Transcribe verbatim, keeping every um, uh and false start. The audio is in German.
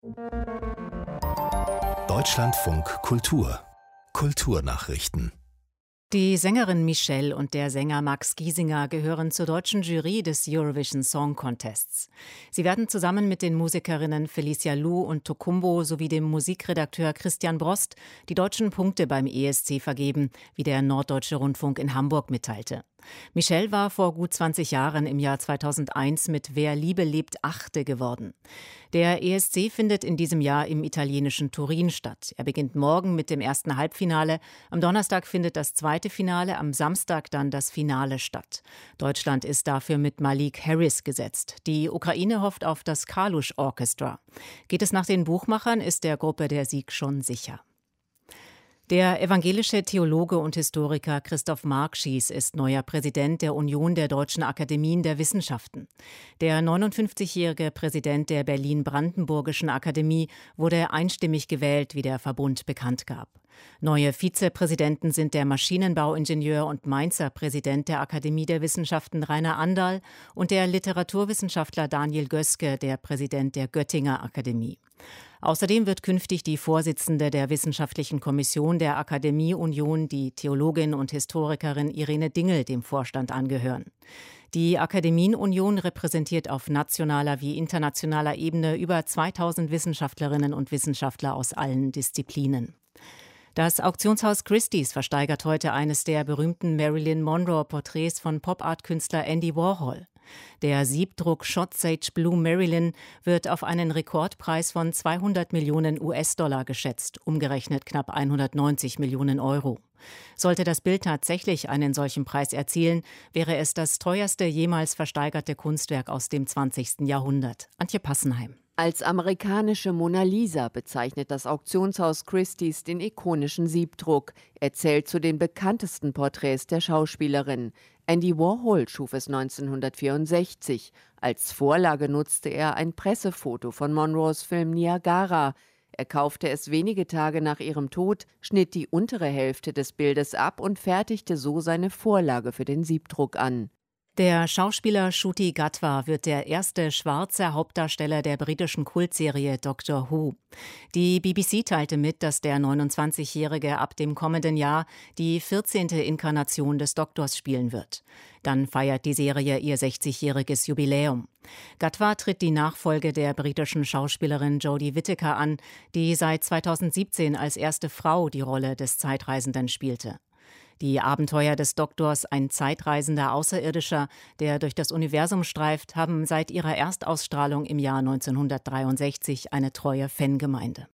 Deutschlandfunk Kultur Kulturnachrichten. Die Sängerin Michelle und der Sänger Max Giesinger gehören zur deutschen Jury des Eurovision Song Contests. Sie werden zusammen mit den Musikerinnen Felicia Lu und Tokumbo sowie dem Musikredakteur Christian Brost die deutschen Punkte beim E S C vergeben, wie der Norddeutsche Rundfunk in Hamburg mitteilte. Michelle war vor gut zwanzig Jahren im Jahr zweitausendeins mit Wer Liebe lebt Achte geworden. Der E S C findet in diesem Jahr im italienischen Turin statt. Er beginnt morgen mit dem ersten Halbfinale. Am Donnerstag findet das zweite Finale, am Samstag dann das Finale statt. Deutschland ist dafür mit Malik Harris gesetzt. Die Ukraine hofft auf das Kalush Orchestra. Geht es nach den Buchmachern, ist der Gruppe der Sieg schon sicher. Der evangelische Theologe und Historiker Christoph Markschies ist neuer Präsident der Union der Deutschen Akademien der Wissenschaften. Der neunundfünfzigjährige Präsident der Berlin-Brandenburgischen Akademie wurde einstimmig gewählt, wie der Verbund bekannt gab. Neue Vizepräsidenten sind der Maschinenbauingenieur und Mainzer Präsident der Akademie der Wissenschaften Rainer Anderl und der Literaturwissenschaftler Daniel Göske, der Präsident der Göttinger Akademie. Außerdem wird künftig die Vorsitzende der Wissenschaftlichen Kommission der Akademie-Union, die Theologin und Historikerin Irene Dingel, dem Vorstand angehören. Die Akademien-Union repräsentiert auf nationaler wie internationaler Ebene über zweitausend Wissenschaftlerinnen und Wissenschaftler aus allen Disziplinen. Das Auktionshaus Christie's versteigert heute eines der berühmten Marilyn Monroe-Porträts von Pop-Art-Künstler Andy Warhol. Der Siebdruck Shot Sage Blue Marilyn wird auf einen Rekordpreis von zweihundert Millionen U S-Dollar geschätzt, umgerechnet knapp hundertneunzig Millionen Euro. Sollte das Bild tatsächlich einen solchen Preis erzielen, wäre es das teuerste jemals versteigerte Kunstwerk aus dem zwanzigsten Jahrhundert. Antje Passenheim. Als amerikanische Mona Lisa bezeichnet das Auktionshaus Christie's den ikonischen Siebdruck. Er zählt zu den bekanntesten Porträts der Schauspielerin. Andy Warhol schuf es neunzehnhundertvierundsechzig. Als Vorlage nutzte er ein Pressefoto von Monroes Film Niagara. Er kaufte es wenige Tage nach ihrem Tod, schnitt die untere Hälfte des Bildes ab und fertigte so seine Vorlage für den Siebdruck an. Der Schauspieler Ncuti Gatwa wird der erste schwarze Hauptdarsteller der britischen Kultserie Doctor Who. Die B B C teilte mit, dass der neunundzwanzigjährige ab dem kommenden Jahr die vierzehnte Inkarnation des Doktors spielen wird. Dann feiert die Serie ihr sechzigjähriges Jubiläum. Gatwa tritt die Nachfolge der britischen Schauspielerin Jodie Whittaker an, die seit zweitausendsiebzehn als erste Frau die Rolle des Zeitreisenden spielte. Die Abenteuer des Doktors, ein zeitreisender Außerirdischer, der durch das Universum streift, haben seit ihrer Erstausstrahlung im Jahr neunzehnhundertdreiundsechzig eine treue Fangemeinde.